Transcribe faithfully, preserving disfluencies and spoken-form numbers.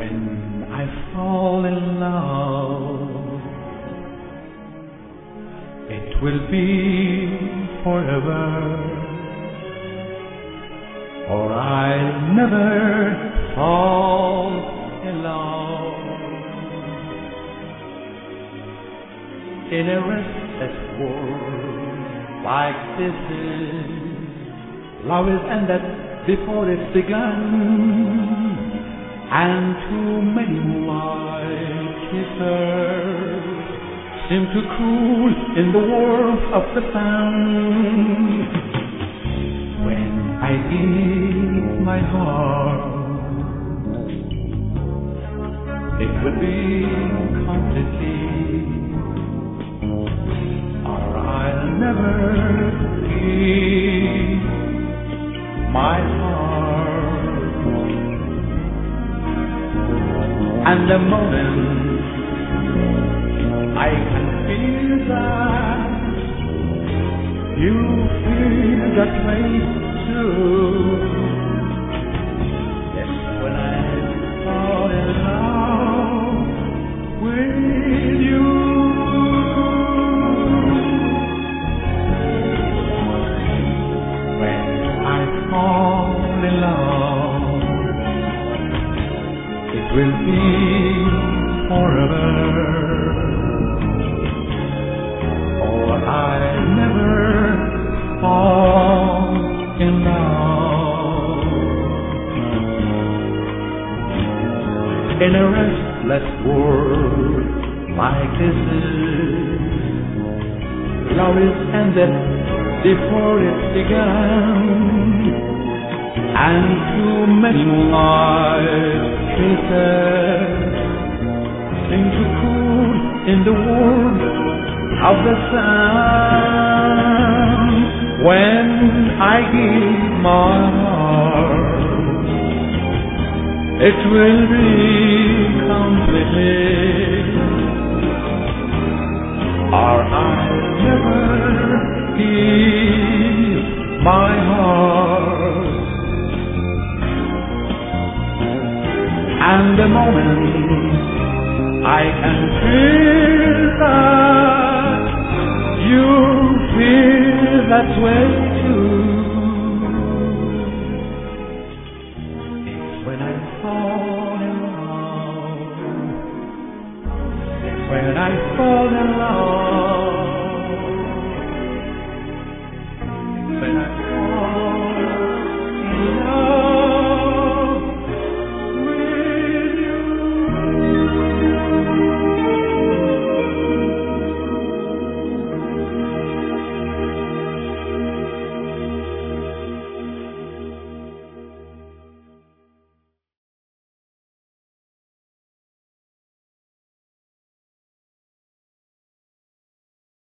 When I fall in love, it will be forever, or I'll never fall in love. In a restless world like this is, love is ended before it's begun, and too many moonlight kisses seem to cool in the warmth of the sun. When I give my heart, it will be completely, or I'll never give my heart. And the moment I can feel that you feel that way too, that's when I fall in love with you. When I fall in love, it will be forever, or I'll never fall in love. In a restless world like this is, love is ended before it began, and too many moonlight kisses seem to cool in the warmth of the sun. When I give my heart, it will be completely, or I'll never give my heart. And the moment I can feel that you feel that way too, it's when I fall in love, it's when I fall in love, it's when I